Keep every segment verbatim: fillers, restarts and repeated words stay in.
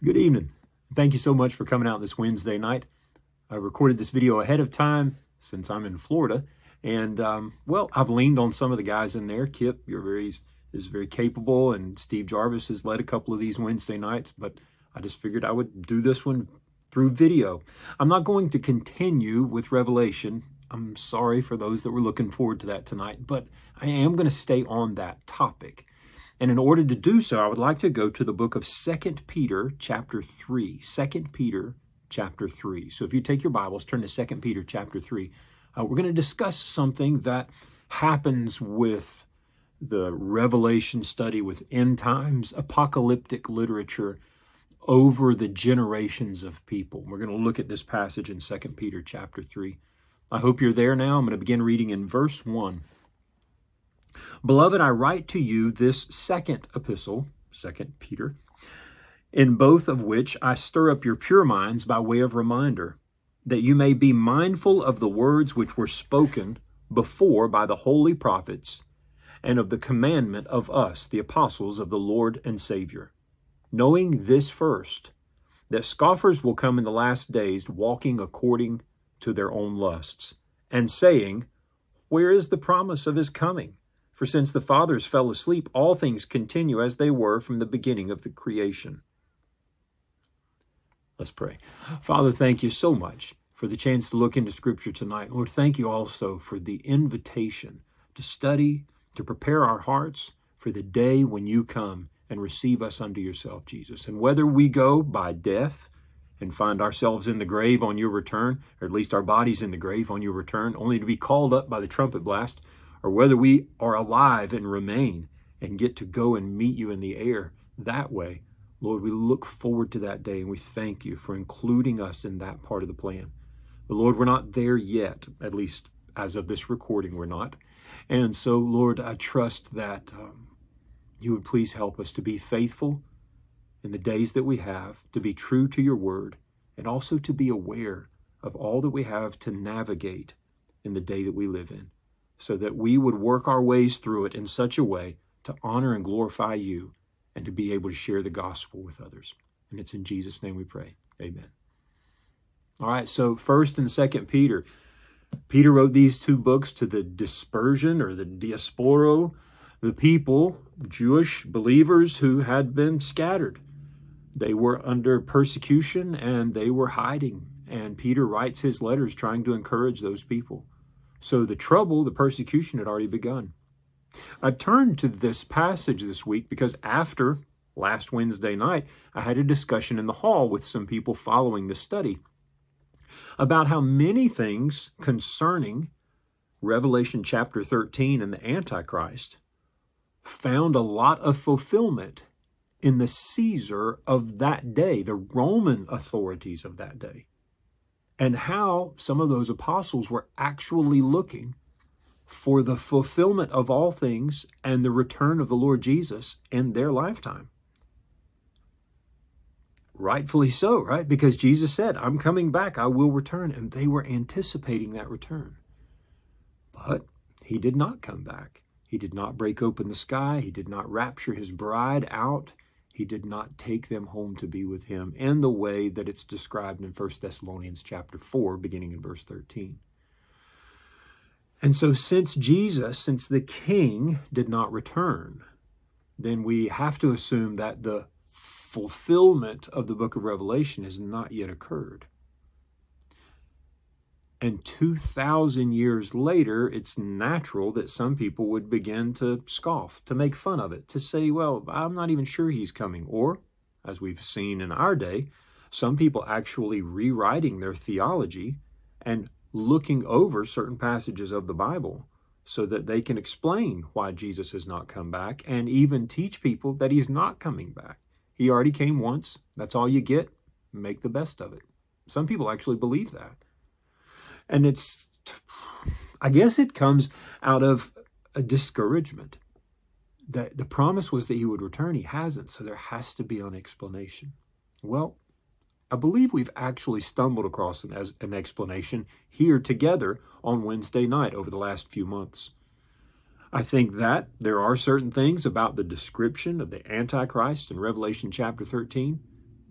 Good evening. Thank you so much for coming out this Wednesday night. I recorded this video ahead of time since I'm in Florida. And, um, well, I've leaned on some of the guys in there. Kip, you're very, is very capable, and Steve Jarvis has led a couple of these Wednesday nights, but I just figured I would do this one through video. I'm not going to continue with Revelation. I'm sorry for those that were looking forward to that tonight, but I am going to stay on that topic. And in order to do so, I would like to go to the book of Second Peter chapter three. Second Peter chapter three. So if you take your Bibles, turn to Second Peter chapter three. Uh, we're going to discuss something that happens with the Revelation study, with end times, apocalyptic literature over the generations of people. We're going to look at this passage in Second Peter chapter three. I hope you're there now. I'm going to begin reading in verse one. Beloved, I write to you this second epistle, Second Peter, in both of which I stir up your pure minds by way of reminder, that you may be mindful of the words which were spoken before by the holy prophets, and of the commandment of us, the apostles of the Lord and Savior, knowing this first, that scoffers will come in the last days, walking according to their own lusts, and saying, where is the promise of his coming? For since the fathers fell asleep, all things continue as they were from the beginning of the creation. Let's pray. Father, thank you so much for the chance to look into Scripture tonight. Lord, thank you also for the invitation to study, to prepare our hearts for the day when you come and receive us unto yourself, Jesus. And whether we go by death and find ourselves in the grave on your return, or at least our bodies in the grave on your return, only to be called up by the trumpet blast, or whether we are alive and remain and get to go and meet you in the air that way, Lord, we look forward to that day, and we thank you for including us in that part of the plan. But Lord, we're not there yet, at least as of this recording, we're not. And so, Lord, I trust that um, you would please help us to be faithful in the days that we have, to be true to your word, and also to be aware of all that we have to navigate in the day that we live in, so that we would work our ways through it in such a way to honor and glorify you and to be able to share the gospel with others. And it's in Jesus' name we pray. Amen. All right, so First and Second Peter. Peter wrote these two books to the dispersion or the diaspora, the people, Jewish believers who had been scattered. They were under persecution and they were hiding. And Peter writes his letters trying to encourage those people. So the trouble, the persecution had already begun. I turned to this passage this week because after last Wednesday night, I had a discussion in the hall with some people following the study about how many things concerning Revelation chapter thirteen and the Antichrist found a lot of fulfillment in the Caesar of that day, the Roman authorities of that day. And how some of those apostles were actually looking for the fulfillment of all things and the return of the Lord Jesus in their lifetime. Rightfully so, right? Because Jesus said, I'm coming back, I will return. And they were anticipating that return. But he did not come back. He did not break open the sky. He did not rapture his bride out. He did not take them home to be with him in the way that it's described in First Thessalonians chapter four, beginning in verse thirteen. And so since Jesus, since the King did not return, then we have to assume that the fulfillment of the book of Revelation has not yet occurred. And two thousand years later, it's natural that some people would begin to scoff, to make fun of it, to say, well, I'm not even sure he's coming. Or, as we've seen in our day, some people actually rewriting their theology and looking over certain passages of the Bible so that they can explain why Jesus has not come back and even teach people that he's not coming back. He already came once. That's all you get. Make the best of it. Some people actually believe that. And it's, I guess it comes out of a discouragement. That the promise was that he would return. He hasn't, so there has to be an explanation. Well, I believe we've actually stumbled across an, as an explanation here together on Wednesday night over the last few months. I think that there are certain things about the description of the Antichrist in Revelation chapter thirteen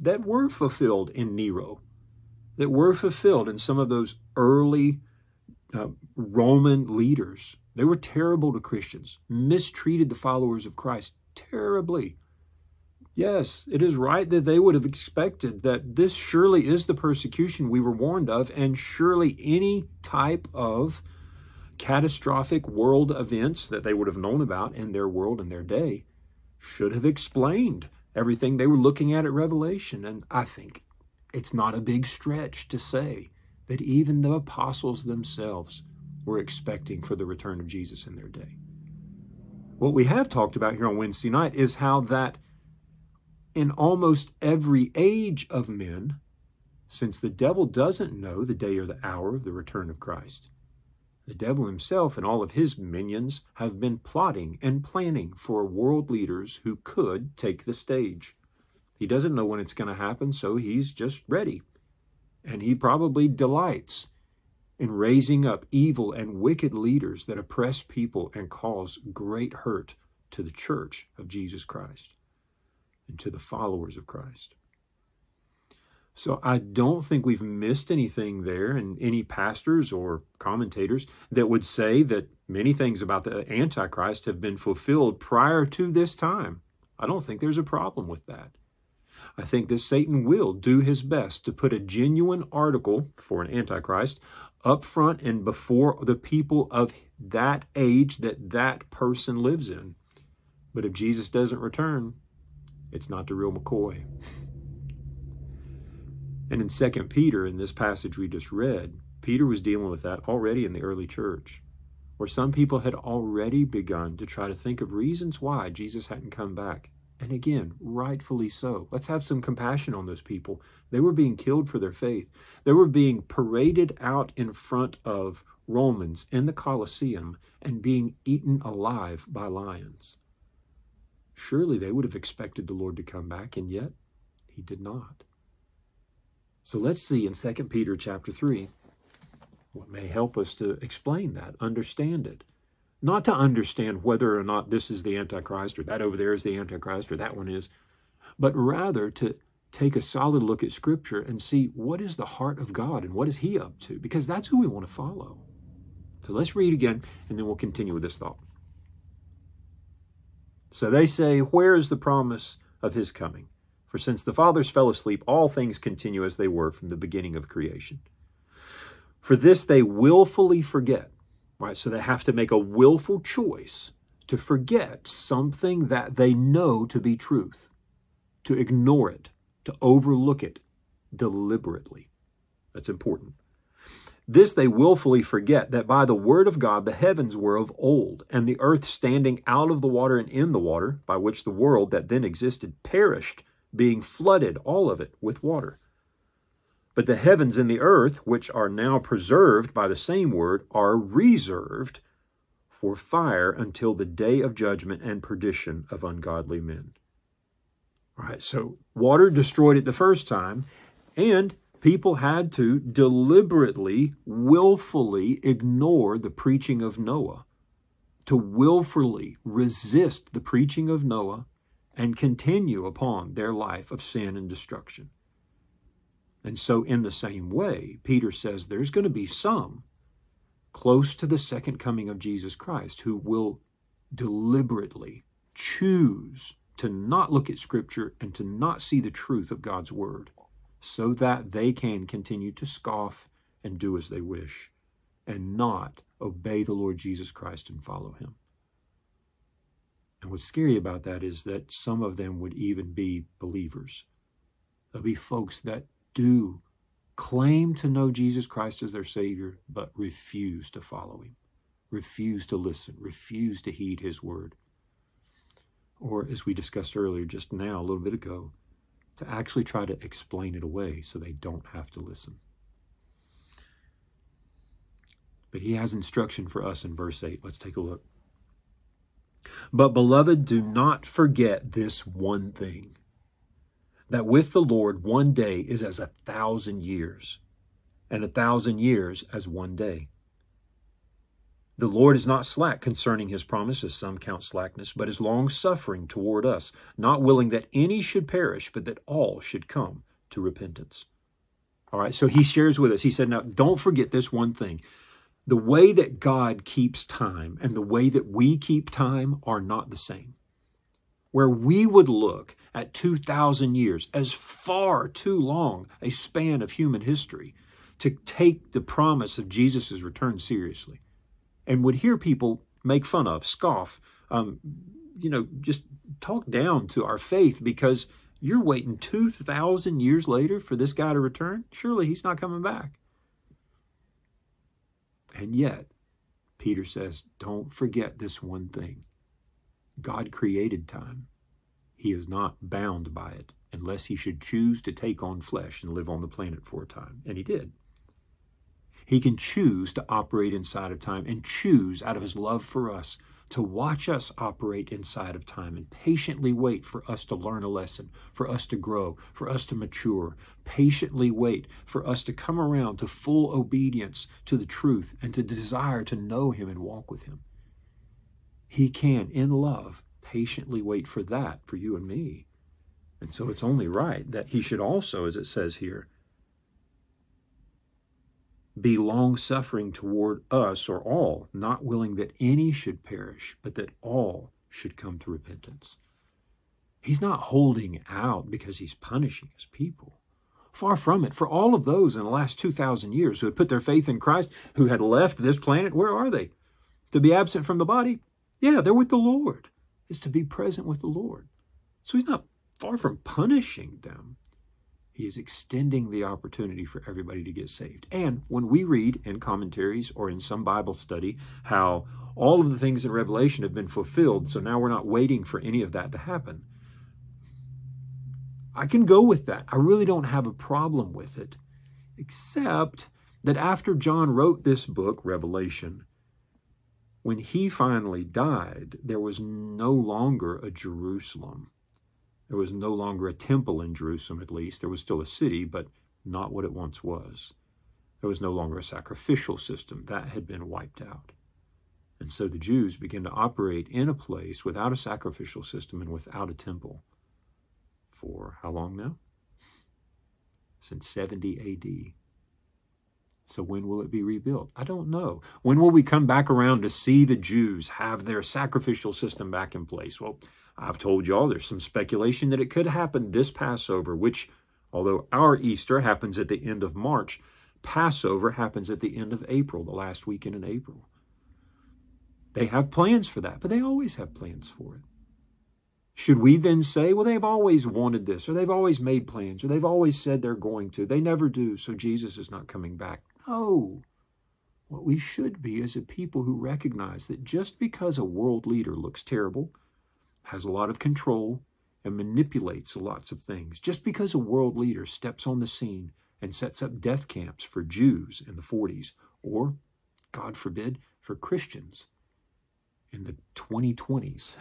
that were fulfilled in Nero, that were fulfilled in some of those early uh, Roman leaders. They were terrible to Christians, mistreated the followers of Christ terribly. Yes, it is right that they would have expected that this surely is the persecution we were warned of, and surely any type of catastrophic world events that they would have known about in their world and their day should have explained everything they were looking at at Revelation. And I think it's not a big stretch to say that even the apostles themselves were expecting for the return of Jesus in their day. What we have talked about here on Wednesday night is how that in almost every age of men, since the devil doesn't know the day or the hour of the return of Christ, the devil himself and all of his minions have been plotting and planning for world leaders who could take the stage. He doesn't know when it's going to happen, so he's just ready. And he probably delights in raising up evil and wicked leaders that oppress people and cause great hurt to the church of Jesus Christ and to the followers of Christ. So I don't think we've missed anything there, and any pastors or commentators that would say that many things about the Antichrist have been fulfilled prior to this time. I don't think there's a problem with that. I think that Satan will do his best to put a genuine article for an Antichrist up front and before the people of that age that that person lives in. But if Jesus doesn't return, it's not the real McCoy. And in Second Peter, in this passage we just read, Peter was dealing with that already in the early church, where some people had already begun to try to think of reasons why Jesus hadn't come back. And again, rightfully so. Let's have some compassion on those people. They were being killed for their faith. They were being paraded out in front of Romans in the Colosseum and being eaten alive by lions. Surely they would have expected the Lord to come back, and yet he did not. So let's see in Second Peter chapter three what may help us to explain that, understand it. Not to understand whether or not this is the Antichrist, or that over there is the Antichrist, or that one is, but rather to take a solid look at Scripture and see what is the heart of God and what is he up to, because that's who we want to follow. So let's read again, and then we'll continue with this thought. So they say, where is the promise of his coming? For since the fathers fell asleep, all things continue as they were from the beginning of creation. For this they willfully forget. Right, so they have to make a willful choice to forget something that they know to be truth, to ignore it, to overlook it deliberately. That's important. This they willfully forget, that by the word of God the heavens were of old, and the earth standing out of the water and in the water, by which the world that then existed perished, being flooded, all of it, with water. But the heavens and the earth, which are now preserved by the same word, are reserved for fire until the day of judgment and perdition of ungodly men. All right, so water destroyed it the first time, and people had to deliberately, willfully ignore the preaching of Noah, to willfully resist the preaching of Noah and continue upon their life of sin and destruction. And so in the same way, Peter says there's going to be some close to the second coming of Jesus Christ who will deliberately choose to not look at Scripture and to not see the truth of God's Word, so that they can continue to scoff and do as they wish and not obey the Lord Jesus Christ and follow him. And what's scary about that is that some of them would even be believers. There'll be folks that do claim to know Jesus Christ as their Savior, but refuse to follow him, refuse to listen, refuse to heed his word. Or, as we discussed earlier just now, a little bit ago, to actually try to explain it away so they don't have to listen. But he has instruction for us in verse eight. Let's take a look. But, beloved, do not forget this one thing, that with the Lord one day is as a thousand years, and a thousand years as one day. The Lord is not slack concerning his promise, as some count slackness, but is long-suffering toward us, not willing that any should perish, but that all should come to repentance. All right, so he shares with us. He said, now, don't forget this one thing. The way that God keeps time and the way that we keep time are not the same. Where we would look at two thousand years as far too long a span of human history to take the promise of Jesus' return seriously, and would hear people make fun of, scoff, um, you know, just talk down to our faith because you're waiting two thousand years later for this guy to return? Surely he's not coming back. And yet, Peter says, don't forget this one thing. God created time. He is not bound by it unless he should choose to take on flesh and live on the planet for a time. And he did. He can choose to operate inside of time and choose out of his love for us to watch us operate inside of time and patiently wait for us to learn a lesson, for us to grow, for us to mature, patiently wait for us to come around to full obedience to the truth and to desire to know him and walk with him. He can, in love, patiently wait for that for you and me. And so it's only right that he should also, as it says here, be long-suffering toward us or all, not willing that any should perish, but that all should come to repentance. He's not holding out because he's punishing his people. Far from it. For all of those in the last two thousand years who had put their faith in Christ, who had left this planet, where are they? To be absent from the body? Yeah, they're with the Lord. It's to be present with the Lord. So he's not far from punishing them. He is extending the opportunity for everybody to get saved. And when we read in commentaries or in some Bible study how all of the things in Revelation have been fulfilled, so now we're not waiting for any of that to happen, I can go with that. I really don't have a problem with it, except that after John wrote this book, Revelation, when he finally died, there was no longer a Jerusalem. There was no longer a temple in Jerusalem, at least. There was still a city, but not what it once was. There was no longer a sacrificial system. That had been wiped out. And so the Jews began to operate in a place without a sacrificial system and without a temple. For how long now? Since seventy A D. So when will it be rebuilt? I don't know. When will we come back around to see the Jews have their sacrificial system back in place? Well, I've told y'all there's some speculation that it could happen this Passover, which, although our Easter happens at the end of March, Passover happens at the end of April, the last weekend in April. They have plans for that, but they always have plans for it. Should we then say, well, they've always wanted this, or they've always made plans, or they've always said they're going to. They never do, so Jesus is not coming back. No. What we should be is a people who recognize that just because a world leader looks terrible, has a lot of control, and manipulates lots of things, just because a world leader steps on the scene and sets up death camps for Jews in the forties, or, God forbid, for Christians in the twenty twenties.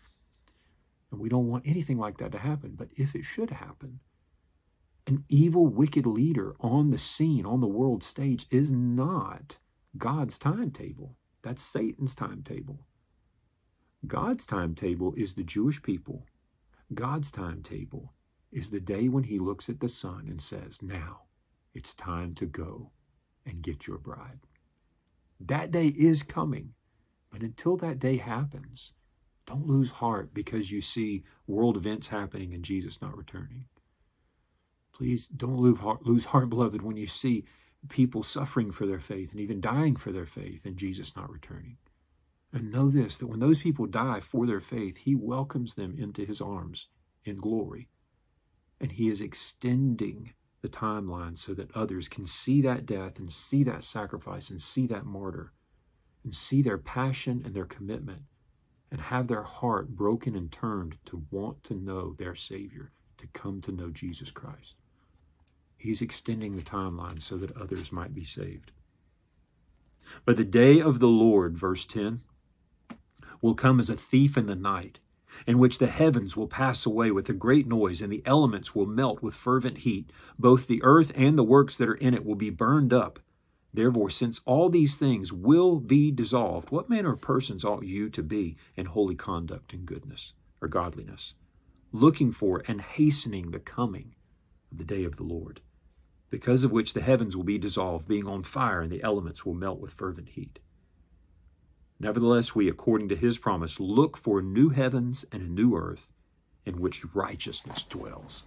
And we don't want anything like that to happen. But if it should happen, an evil, wicked leader on the scene, on the world stage, is not God's timetable. That's Satan's timetable. God's timetable is the Jewish people. God's timetable is the day when he looks at the sun and says, now it's time to go and get your bride. That day is coming. But until that day happens, don't lose heart because you see world events happening and Jesus not returning. Please don't lose heart, lose heart, beloved, when you see people suffering for their faith and even dying for their faith and Jesus not returning. And know this, that when those people die for their faith, he welcomes them into his arms in glory. And he is extending the timeline so that others can see that death and see that sacrifice and see that martyr and see their passion and their commitment and have their heart broken and turned to want to know their Savior, to come to know Jesus Christ. He's extending the timeline so that others might be saved. But the day of the Lord, verse ten, will come as a thief in the night, in which the heavens will pass away with a great noise, and the elements will melt with fervent heat. Both the earth and the works that are in it will be burned up. Therefore, since all these things will be dissolved, what manner of persons ought you to be in holy conduct and goodness or godliness, looking for and hastening the coming of the day of the Lord, because of which the heavens will be dissolved, being on fire, and the elements will melt with fervent heat? Nevertheless, we, according to his promise, look for new heavens and a new earth in which righteousness dwells.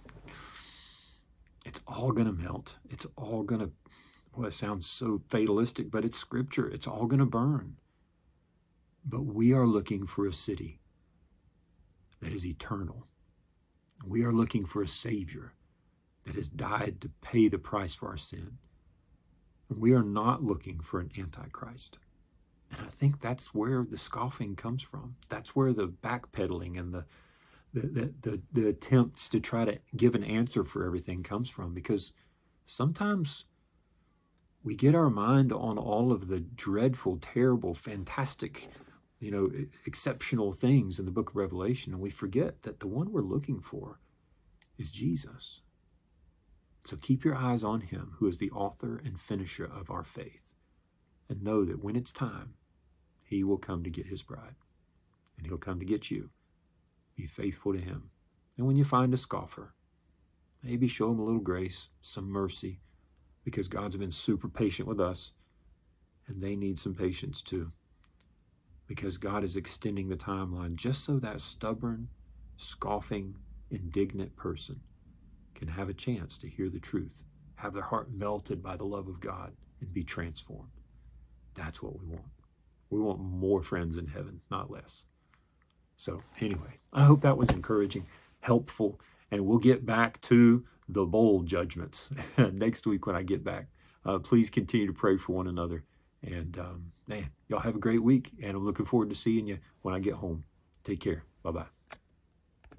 It's all going to melt. It's all going to, well, it sounds so fatalistic, but it's scripture. It's all going to burn. But we are looking for a city that is eternal. We are looking for a Savior that has died to pay the price for our sin. We are not looking for an Antichrist. And I think that's where the scoffing comes from. That's where the backpedaling and the the, the, the, the attempts to try to give an answer for everything comes from. Because sometimes we get our mind on all of the dreadful, terrible, fantastic, you know, exceptional things in the book of Revelation, and we forget that the one we're looking for is Jesus. So keep your eyes on him, who is the author and finisher of our faith, and know that when it's time, he will come to get his bride, and he'll come to get you. Be faithful to him. And when you find a scoffer, maybe show him a little grace, some mercy, because God's been super patient with us, and they need some patience too, because God is extending the timeline just so that stubborn, scoffing, indignant person can have a chance to hear the truth, have their heart melted by the love of God, and be transformed. That's what we want. We want more friends in heaven, not less. So anyway, I hope that was encouraging, helpful, and we'll get back to the bowl judgments next week when I get back. Uh, please continue to pray for one another. And um, man, y'all have a great week, and I'm looking forward to seeing you when I get home. Take care. Bye-bye.